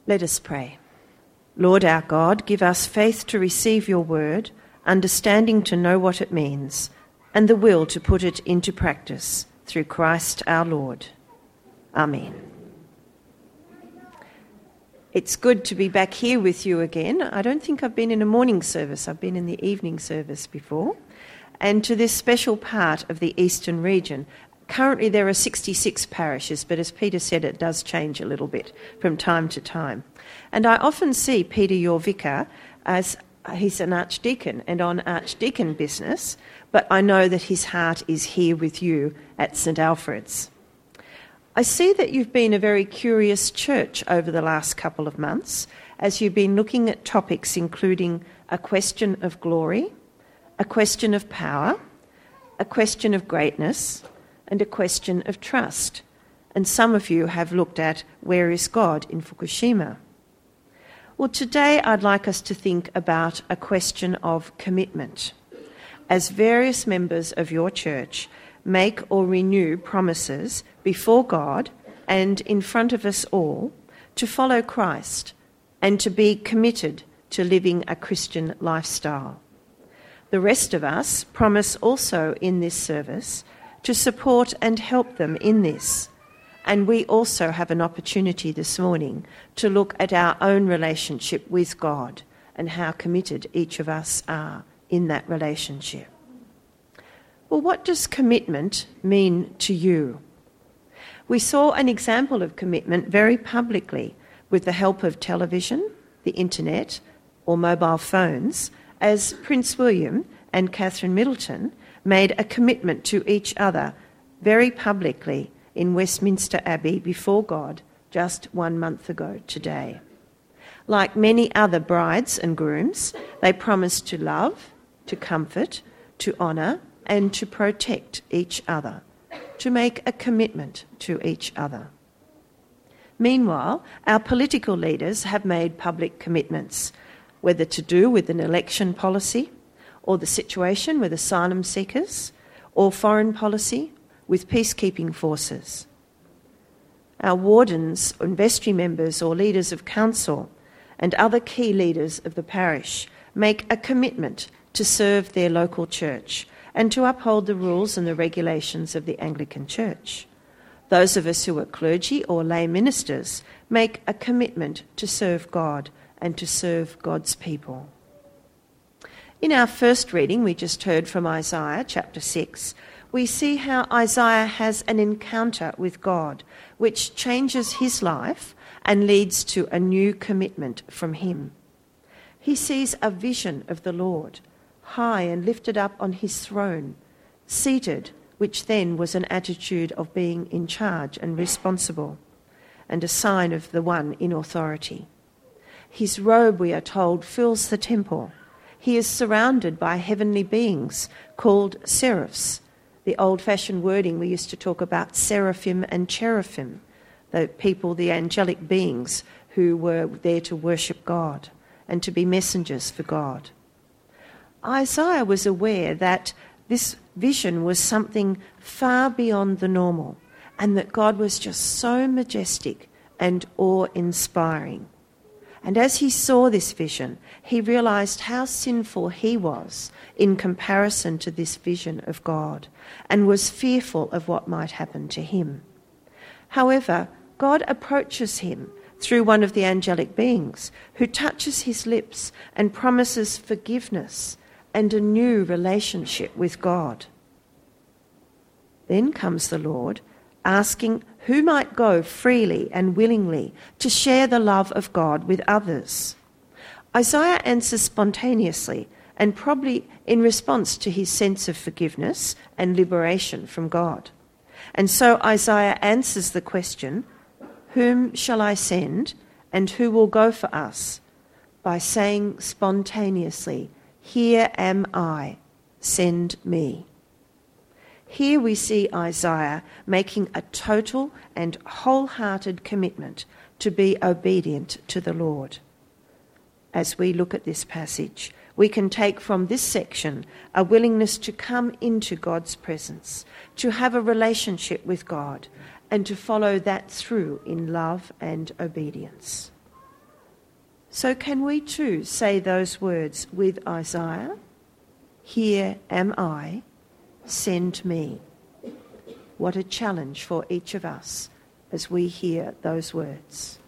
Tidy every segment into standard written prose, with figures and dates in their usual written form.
Let us pray. Lord our God, give us faith to receive your word, understanding to know what it means, and the will to put it into practice through Christ our Lord. Amen. It's good to be back here with you again. I don't think I've been in a morning service. I've been in the evening service before. And to this special part of the eastern region. Currently there are 66 parishes, but as Peter said, it does change a little bit from time to time. And I often see Peter, your vicar, as he's an archdeacon and on archdeacon business, but I know that his heart is here with you at St Alfred's. I see that you've been a very curious church over the last couple of months as you've been looking at topics including a question of glory, a question of power, a question of greatness, and a question of trust. And some of you have looked at where is God in Fukushima. Well, today I'd like us to think about a question of commitment. As various members of your church make or renew promises before God and in front of us all to follow Christ and to be committed to living a Christian lifestyle. The rest of us promise also in this service to support and help them in this. And we also have an opportunity this morning to look at our own relationship with God and how committed each of us are in that relationship. Well, what does commitment mean to you? We saw an example of commitment very publicly with the help of television, the internet, or mobile phones, as Prince William and Catherine Middleton made a commitment to each other very publicly in Westminster Abbey before God just 1 month ago today. Like many other brides and grooms, they promised to love, to comfort, to honour, and to protect each other, to make a commitment to each other. Meanwhile, our political leaders have made public commitments, whether to do with an election policy, or the situation with asylum seekers, or foreign policy with peacekeeping forces. Our wardens and vestry members or leaders of council and other key leaders of the parish make a commitment to serve their local church and to uphold the rules and the regulations of the Anglican Church. Those of us who are clergy or lay ministers make a commitment to serve God and to serve God's people. In our first reading, we just heard from Isaiah chapter 6, we see how Isaiah has an encounter with God, which changes his life and leads to a new commitment from him. He sees a vision of the Lord, high and lifted up on his throne, seated, which then was an attitude of being in charge and responsible, and a sign of the one in authority. His robe, we are told, fills the temple. He is surrounded by heavenly beings called seraphs. The old-fashioned wording, we used to talk about seraphim and cherubim, the people, the angelic beings who were there to worship God and to be messengers for God. Isaiah was aware that this vision was something far beyond the normal and that God was just so majestic and awe-inspiring. And as he saw this vision, he realised how sinful he was in comparison to this vision of God and was fearful of what might happen to him. However, God approaches him through one of the angelic beings who touches his lips and promises forgiveness and a new relationship with God. Then comes the Lord, asking who might go freely and willingly to share the love of God with others. Isaiah answers spontaneously and probably in response to his sense of forgiveness and liberation from God. And so Isaiah answers the question, whom shall I send and who will go for us? By saying spontaneously, here am I, send me. Here we see Isaiah making a total and wholehearted commitment to be obedient to the Lord. As we look at this passage, we can take from this section a willingness to come into God's presence, to have a relationship with God, and to follow that through in love and obedience. So can we too say those words with Isaiah? Here am I, send me. What a challenge for each of us as we hear those words.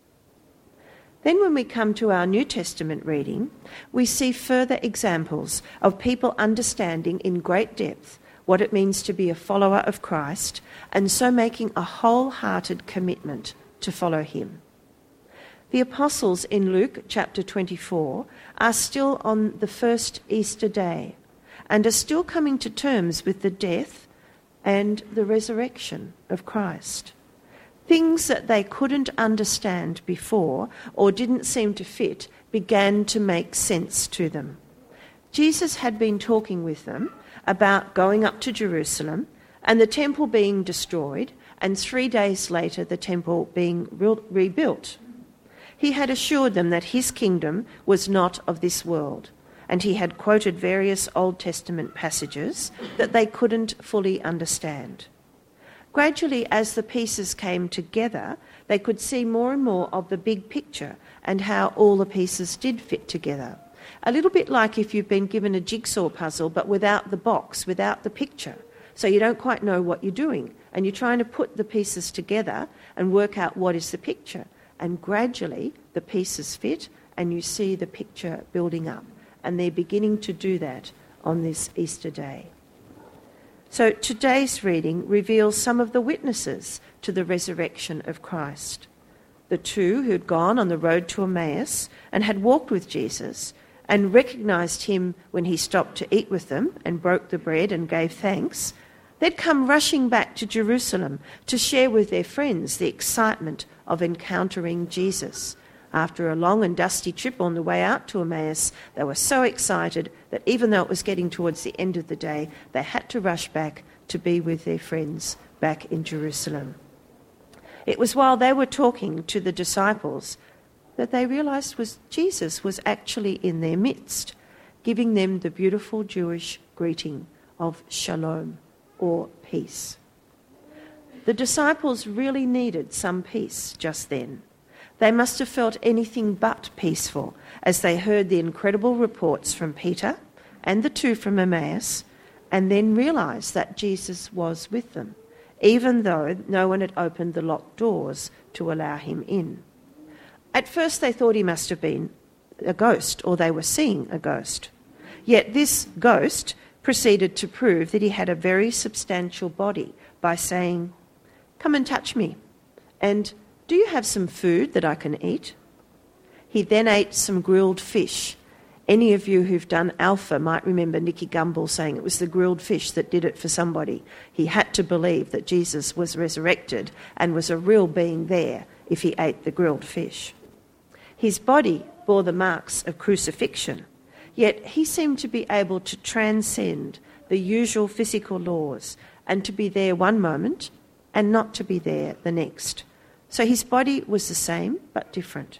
Then when we come to our New Testament reading, we see further examples of people understanding in great depth what it means to be a follower of Christ, and so making a wholehearted commitment to follow him. The apostles in Luke chapter 24 are still on the first Easter day and are still coming to terms with the death and the resurrection of Christ. Things that they couldn't understand before or didn't seem to fit began to make sense to them. Jesus had been talking with them about going up to Jerusalem and the temple being destroyed, and 3 days later the temple being rebuilt. He had assured them that his kingdom was not of this world, and he had quoted various Old Testament passages that they couldn't fully understand. Gradually, as the pieces came together, they could see more and more of the big picture and how all the pieces did fit together. A little bit like if you've been given a jigsaw puzzle but without the box, without the picture. So you don't quite know what you're doing, and you're trying to put the pieces together and work out what is the picture. And gradually the pieces fit and you see the picture building up. And they're beginning to do that on this Easter day. So today's reading reveals some of the witnesses to the resurrection of Christ. The two who had gone on the road to Emmaus and had walked with Jesus and recognised him when he stopped to eat with them and broke the bread and gave thanks, they'd come rushing back to Jerusalem to share with their friends the excitement of encountering Jesus. After a long and dusty trip on the way out to Emmaus, they were so excited that even though it was getting towards the end of the day, they had to rush back to be with their friends back in Jerusalem. It was while they were talking to the disciples that they realised Jesus was actually in their midst, giving them the beautiful Jewish greeting of shalom, or peace. The disciples really needed some peace just then. They must have felt anything but peaceful as they heard the incredible reports from Peter and the two from Emmaus, and then realised that Jesus was with them, even though no one had opened the locked doors to allow him in. At first they thought he must have been a ghost, or they were seeing a ghost. Yet this ghost proceeded to prove that he had a very substantial body by saying, "Come and touch me," and "Do you have some food that I can eat?" He then ate some grilled fish. Any of you who've done Alpha might remember Nicky Gumbel saying it was the grilled fish that did it for somebody. He had to believe that Jesus was resurrected and was a real being there if he ate the grilled fish. His body bore the marks of crucifixion, yet he seemed to be able to transcend the usual physical laws and to be there one moment and not to be there the next. So his body was the same but different.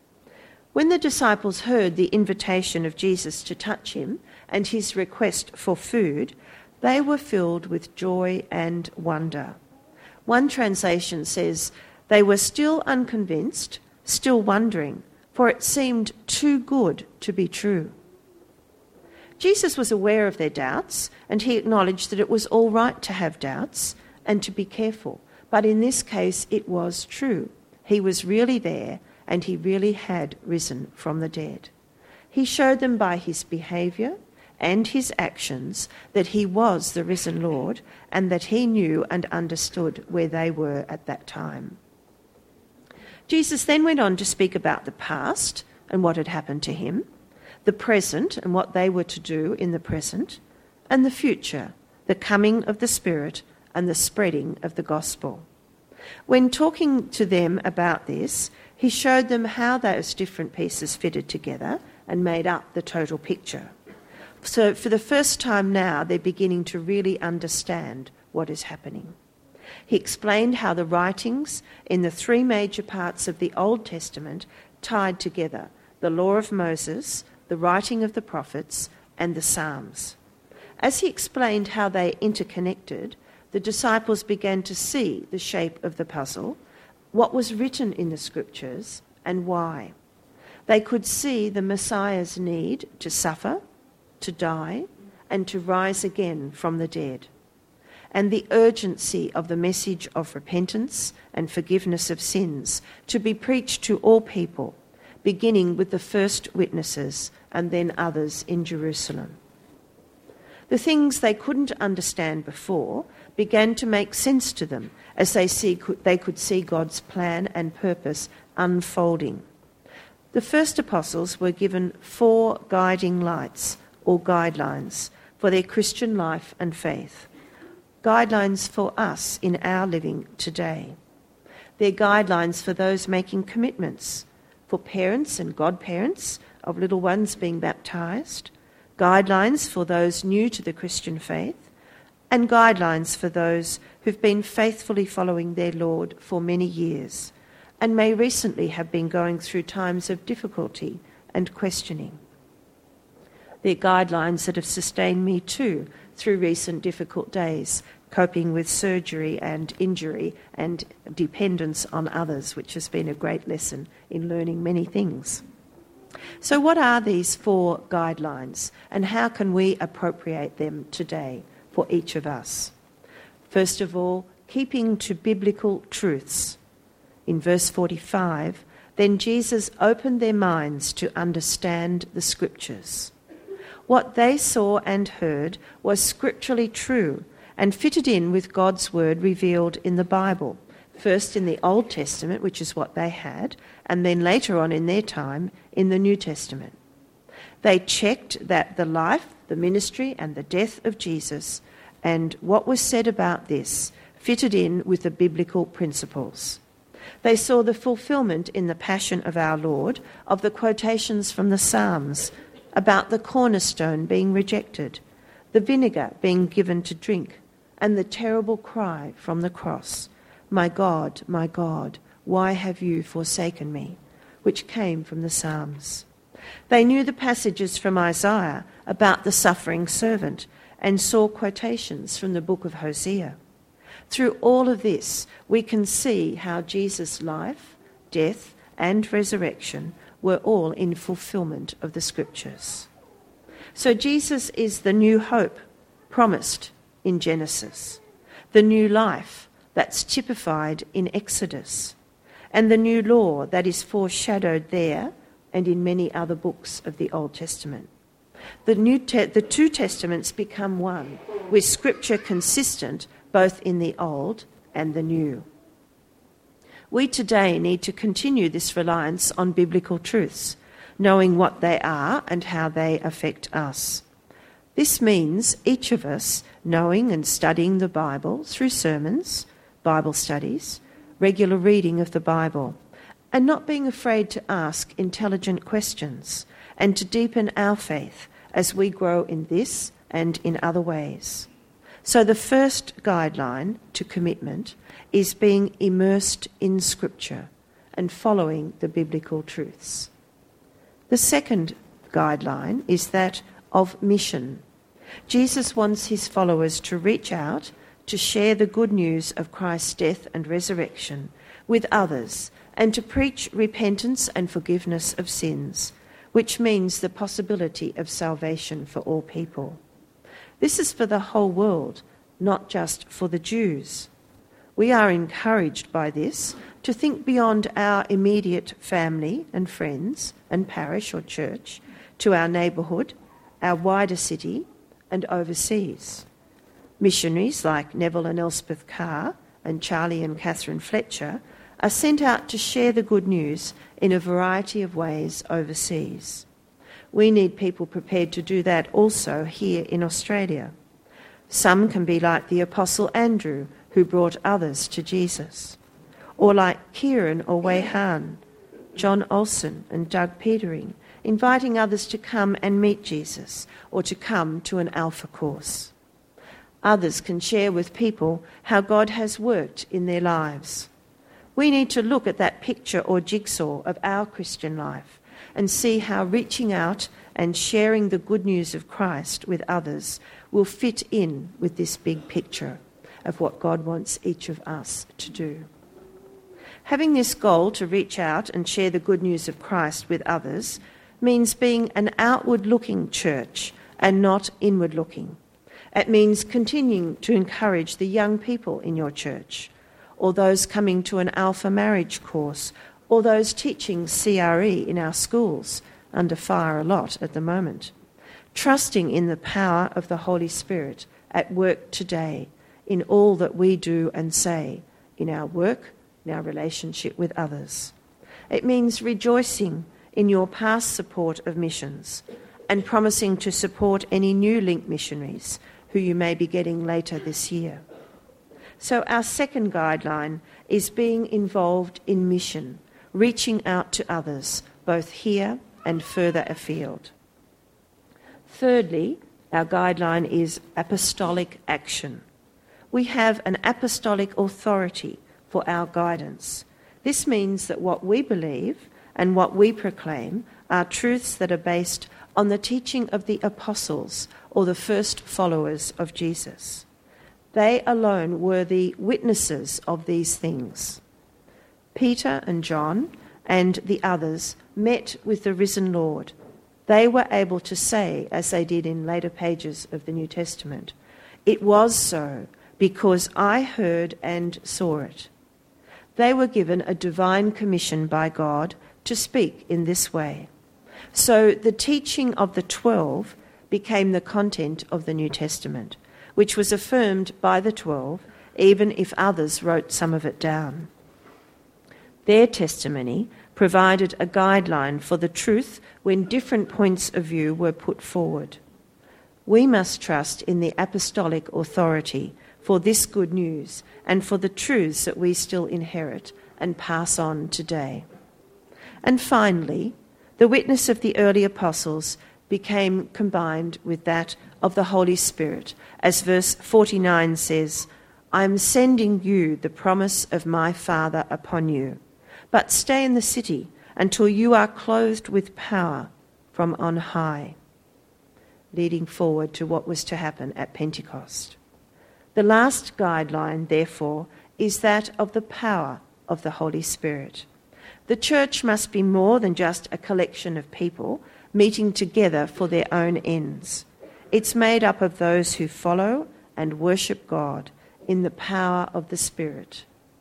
When the disciples heard the invitation of Jesus to touch him and his request for food, they were filled with joy and wonder. One translation says, they were still unconvinced, still wondering, for it seemed too good to be true. Jesus was aware of their doubts, and he acknowledged that it was all right to have doubts and to be careful. But in this case, it was true. He was really there, and he really had risen from the dead. He showed them by his behaviour and his actions that he was the risen Lord, and that he knew and understood where they were at that time. Jesus then went on to speak about the past and what had happened to him, the present and what they were to do in the present, and the future, the coming of the Spirit and the spreading of the gospel. When talking to them about this, he showed them how those different pieces fitted together and made up the total picture. So for the first time now, they're beginning to really understand what is happening. He explained how the writings in the three major parts of the Old Testament tied together: the law of Moses, the writing of the prophets, and the Psalms. As he explained how they interconnected, the disciples began to see the shape of the puzzle, what was written in the scriptures, and why. They could see the Messiah's need to suffer, to die, and to rise again from the dead, and the urgency of the message of repentance and forgiveness of sins to be preached to all people, beginning with the first witnesses and then others in Jerusalem. The things they couldn't understand before began to make sense to them as they could see God's plan and purpose unfolding. The first apostles were given 4 guiding lights or guidelines for their Christian life and faith. Guidelines for us in our living today. They're guidelines for those making commitments, for parents and godparents of little ones being baptised, guidelines for those new to the Christian faith, and guidelines for those who've been faithfully following their Lord for many years and may recently have been going through times of difficulty and questioning. They're guidelines that have sustained me too through recent difficult days, coping with surgery and injury and dependence on others, which has been a great lesson in learning many things. So what are these 4 guidelines, and how can we appropriate them today for each of us? First of all, keeping to biblical truths. In verse 45, then Jesus opened their minds to understand the Scriptures. What they saw and heard was scripturally true and fitted in with God's word revealed in the Bible, first in the Old Testament, which is what they had, and then later on in their time in the New Testament. They checked that the life, the ministry, and the death of Jesus and what was said about this fitted in with the biblical principles. They saw the fulfillment in the passion of our Lord of the quotations from the Psalms about the cornerstone being rejected, the vinegar being given to drink, and the terrible cry from the cross, my God, why have you forsaken me?" which came from the Psalms. They knew the passages from Isaiah about the suffering servant and saw quotations from the book of Hosea. Through all of this, we can see how Jesus' life, death, and resurrection were all in fulfillment of the Scriptures. So Jesus is the new hope promised in Genesis, the new life that's typified in Exodus, and the new law that is foreshadowed there and in many other books of the Old Testament. The 2 Testaments become one, with Scripture consistent both in the Old and the New. We today need to continue this reliance on biblical truths, knowing what they are and how they affect us. This means each of us knowing and studying the Bible through sermons, Bible studies, regular reading of the Bible, and not being afraid to ask intelligent questions and to deepen our faith as we grow in this and in other ways. So the first guideline to commitment is being immersed in Scripture and following the biblical truths. The second guideline is that of mission. Jesus wants his followers to reach out to share the good news of Christ's death and resurrection with others and to preach repentance and forgiveness of sins, which means the possibility of salvation for all people. This is for the whole world, not just for the Jews. We are encouraged by this to think beyond our immediate family and friends and parish or church to our neighbourhood, our wider city and overseas. Missionaries like Neville and Elspeth Carr and Charlie and Catherine Fletcher are sent out to share the good news in a variety of ways overseas. We need people prepared to do that also here in Australia. Some can be like the Apostle Andrew, who brought others to Jesus, or like Kieran or Wei Han, John Olsen and Doug Petering, inviting others to come and meet Jesus or to come to an Alpha course. Others can share with people how God has worked in their lives. We need to look at that picture or jigsaw of our Christian life and see how reaching out and sharing the good news of Christ with others will fit in with this big picture of what God wants each of us to do. Having this goal to reach out and share the good news of Christ with others means being an outward-looking church and not inward-looking. It means continuing to encourage the young people in your church, or those coming to an Alpha marriage course, or those teaching CRE in our schools, under fire a lot at the moment. Trusting in the power of the Holy Spirit at work today, in all that we do and say, in our work, in our relationship with others. It means rejoicing in your past support of missions and promising to support any new Link missionaries who you may be getting later this year. So our second guideline is being involved in mission, reaching out to others, both here and further afield. Thirdly, our guideline is apostolic action. We have an apostolic authority for our guidance. This means that what we believe and what we proclaim are truths that are based on the teaching of the apostles or the first followers of Jesus. They alone were the witnesses of these things. Peter and John and the others met with the risen Lord. They were able to say, as they did in later pages of the New Testament, "It was so, because I heard and saw it." They were given a divine commission by God to speak in this way. So the teaching of the 12 became the content of the New Testament, which was affirmed by the 12, even if others wrote some of it down. Their testimony provided a guideline for the truth when different points of view were put forward. We must trust in the apostolic authority for this good news and for the truths that we still inherit and pass on today. And finally, the witness of the early apostles became combined with that of the Holy Spirit, as verse 49 says, "I am sending you the promise of my Father upon you, but stay in the city until you are clothed with power from on high," leading forward to what was to happen at Pentecost. The last guideline, therefore, is that of the power of the Holy Spirit. The church must be more than just a collection of people meeting together for their own ends. It's made up of those who follow and worship God in the power of the Spirit.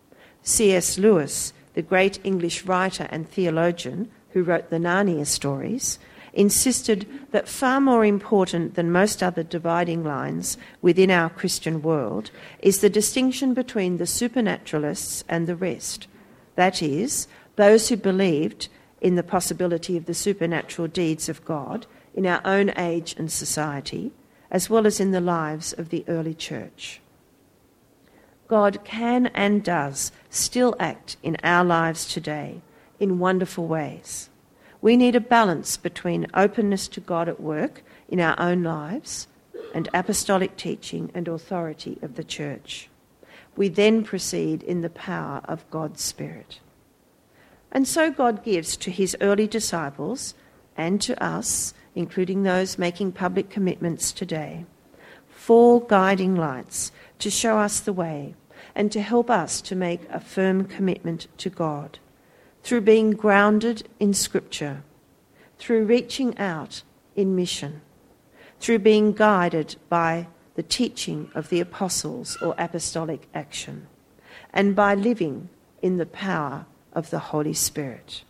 C.S. Lewis, the great English writer and theologian who wrote the Narnia stories, insisted that far more important than most other dividing lines within our Christian world is the distinction between the supernaturalists and the rest. That is, those who believed in the possibility of the supernatural deeds of God in our own age and society, as well as in the lives of the early church. God can and does still act in our lives today in wonderful ways. We need a balance between openness to God at work in our own lives and apostolic teaching and authority of the church. We then proceed in the power of God's Spirit. And so God gives to his early disciples and to us, including those making public commitments today, 4 guiding lights to show us the way and to help us to make a firm commitment to God through being grounded in Scripture, through reaching out in mission, through being guided by the teaching of the apostles or apostolic action, and by living in the power of the Holy Spirit.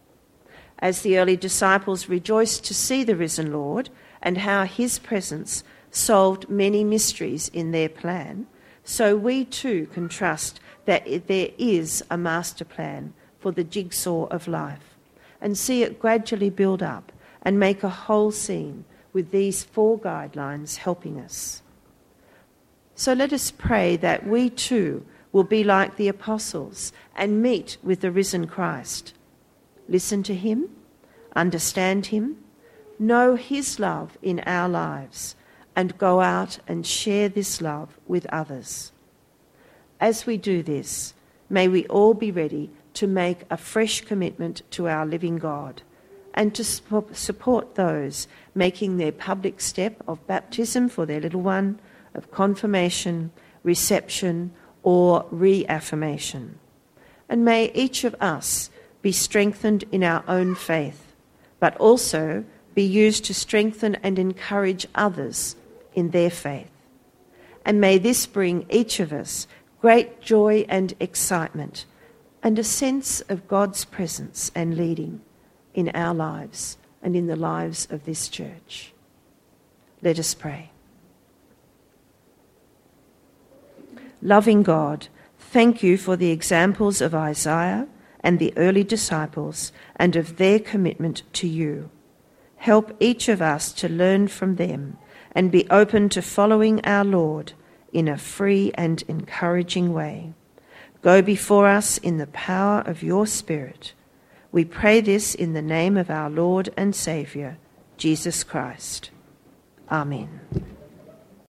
As the early disciples rejoiced to see the risen Lord and how his presence solved many mysteries in their plan, so we too can trust that there is a master plan for the jigsaw of life and see it gradually build up and make a whole scene with these 4 guidelines helping us. So let us pray that we too will be like the apostles and meet with the risen Christ. Listen to him, understand him, know his love in our lives, and go out and share this love with others. As we do this, may we all be ready to make a fresh commitment to our living God and to support those making their public step of baptism for their little one, of confirmation, reception, or reaffirmation. and may each of us be strengthened in our own faith, but also be used to strengthen and encourage others in their faith. And may this bring each of us great joy and excitement and a sense of God's presence and leading in our lives and in the lives of this church. Let us pray. Loving God, thank you for the examples of Isaiah and the early disciples and of their commitment to you. Help each of us to learn from them and be open to following our Lord in a free and encouraging way. Go before us in the power of your Spirit. We pray this in the name of our Lord and Saviour, Jesus Christ. Amen.